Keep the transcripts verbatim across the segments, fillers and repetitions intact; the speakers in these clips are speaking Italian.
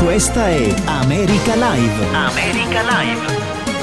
Questa è America Live. America Live.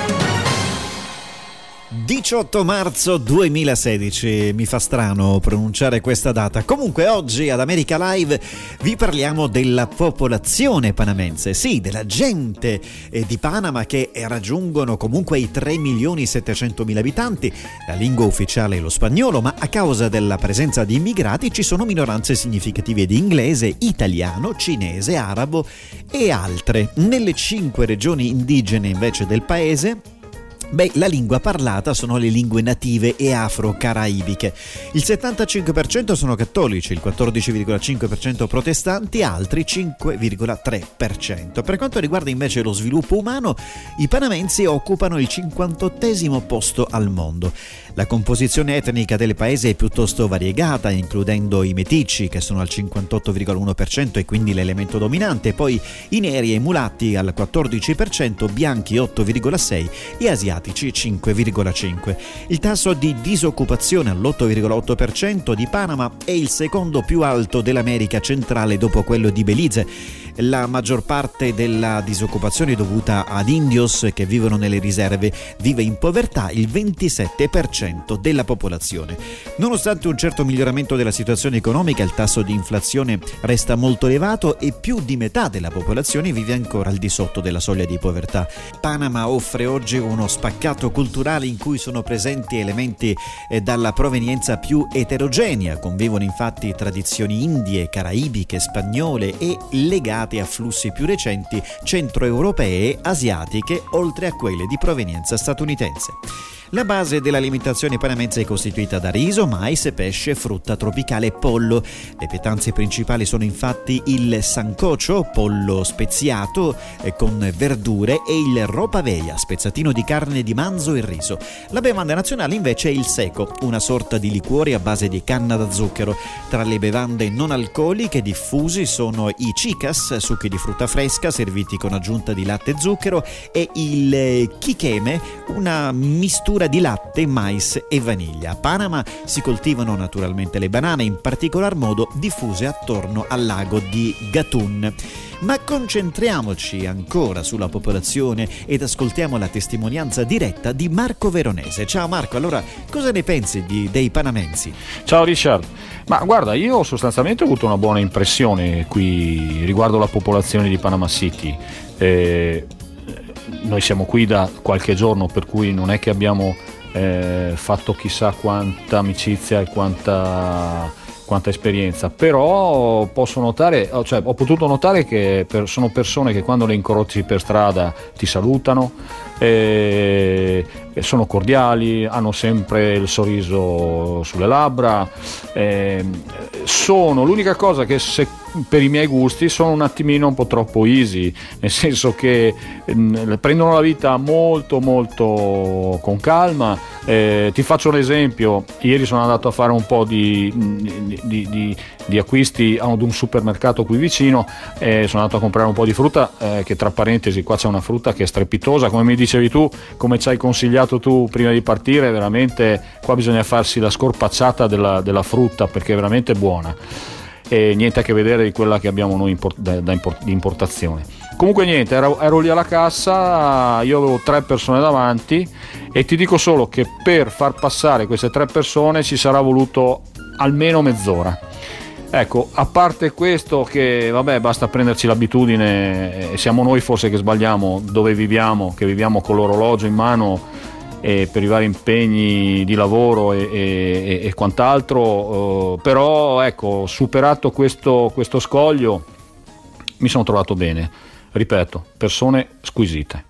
diciotto marzo duemilasedici, mi fa strano pronunciare questa data. Comunque oggi ad America Live vi parliamo della popolazione panamense, sì, della gente eh, di Panama che raggiungono comunque i tre milioni settecentomila abitanti. La lingua ufficiale è lo spagnolo, ma a causa della presenza di immigrati ci sono minoranze significative di inglese, italiano, cinese, arabo e altre. Nelle cinque regioni indigene invece del paese, beh, la lingua parlata sono le lingue native e afro-caraibiche. Il settantacinque per cento sono cattolici, il quattordici virgola cinque per cento protestanti, altri cinque virgola tre per cento. Per quanto riguarda invece lo sviluppo umano, i panamensi occupano il cinquantottesimo posto al mondo. La composizione etnica del paese è piuttosto variegata, includendo i meticci che sono al cinquantotto virgola uno per cento e quindi l'elemento dominante, poi i neri e i mulatti al quattordici per cento, bianchi otto virgola sei per cento e asiatici cinque virgola cinque per cento. Il tasso di disoccupazione all'otto virgola otto per cento di Panama è il secondo più alto dell'America centrale dopo quello di Belize. La maggior parte della disoccupazione è dovuta ad indios che vivono nelle riserve, vive in povertà il ventisette per cento della popolazione. Nonostante un certo miglioramento della situazione economica, il tasso di inflazione resta molto elevato e più di metà della popolazione vive ancora al di sotto della soglia di povertà. Panama offre oggi uno spaccato culturale in cui sono presenti elementi dalla provenienza più eterogenea. Convivono infatti tradizioni indie, caraibiche, spagnole e legate a flussi più recenti centroeuropee e asiatiche, oltre a quelle di provenienza statunitense. La base dell'alimentazione panamense è costituita da riso, mais, pesce, frutta tropicale e pollo. Le pietanze principali sono infatti il sancocho, pollo speziato eh, con verdure, e il ropaveia, spezzatino di carne di manzo e riso. La bevanda nazionale invece è il seco, una sorta di liquore a base di canna da zucchero. Tra le bevande non alcoliche diffusi sono i chicas, succhi di frutta fresca serviti con aggiunta di latte e zucchero, e il eh, chicheme, una mistura di latte, mais e vaniglia. A Panama si coltivano naturalmente le banane, in particolar modo diffuse attorno al lago di Gatun. Ma concentriamoci ancora sulla popolazione ed ascoltiamo la testimonianza diretta di Marco Veronese. Ciao Marco, allora cosa ne pensi di, dei panamensi? Ciao Richard, ma guarda, io sostanzialmente ho avuto una buona impressione qui riguardo la popolazione di Panama City. Eh, Noi siamo qui da qualche giorno, per cui non è che abbiamo eh, fatto chissà quanta amicizia e quanta, quanta esperienza, però posso notare, cioè ho potuto notare che per, sono persone che quando le incroci per strada ti salutano, eh, sono cordiali, hanno sempre il sorriso sulle labbra, eh, sono l'unica cosa che se per i miei gusti sono un attimino un po' troppo easy, nel senso che mh, prendono la vita molto molto con calma. Eh, ti faccio un esempio: ieri sono andato a fare un po' di, di, di, di acquisti ad un supermercato qui vicino, e sono andato a comprare un po' di frutta, eh, che tra parentesi qua c'è una frutta che è strepitosa, come mi dicevi tu, come ci hai consigliato tu prima di partire, veramente qua bisogna farsi la scorpacciata della, della frutta perché è veramente buona. E niente a che vedere di quella che abbiamo noi import- da, da import- di importazione. Comunque niente, ero, ero lì alla cassa, io avevo tre persone davanti e ti dico solo che per far passare queste tre persone ci sarà voluto almeno mezz'ora. Ecco, a parte questo, che vabbè, basta prenderci l'abitudine, siamo noi forse che sbagliamo dove viviamo, che viviamo con l'orologio in mano e per i vari impegni di lavoro e, e, e quant'altro, uh, però ecco, superato questo, questo scoglio mi sono trovato bene, ripeto, persone squisite.